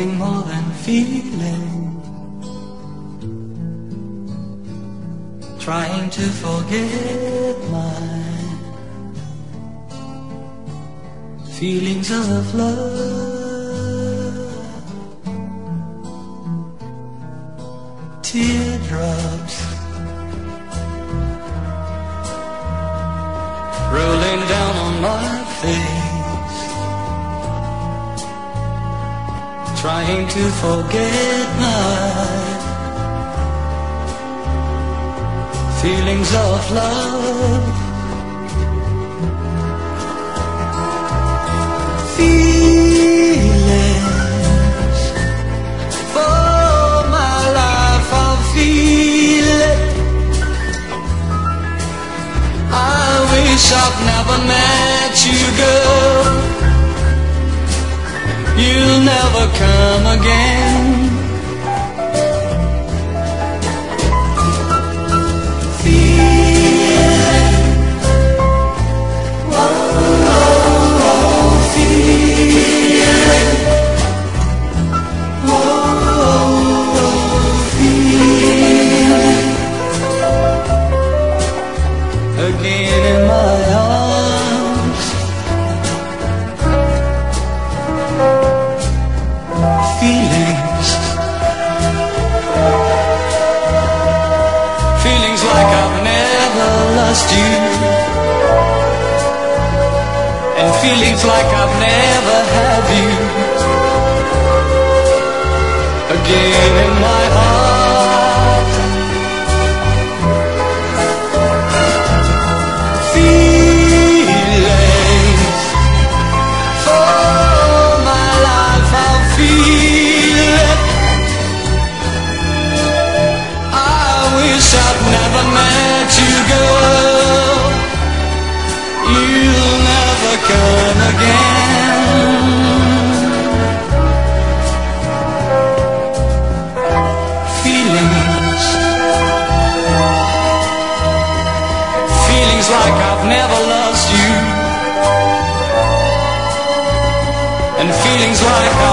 something more than feeling, trying to forget my feelings of love. Teardrops rolling down on my face, trying to forget my feelings of love. Feelings, for my life I'll feel it. I wish I'd never met you, girl. You'll never come again. Again in my arms, feelings, feelings like I've never lost you, and feelings like I've never had you. Again in my heart, feelings, for my life I'll feel it. I wish I'd never met you, girl. You'll never come again. Feelings, feelings like I've never lost you, and feelings like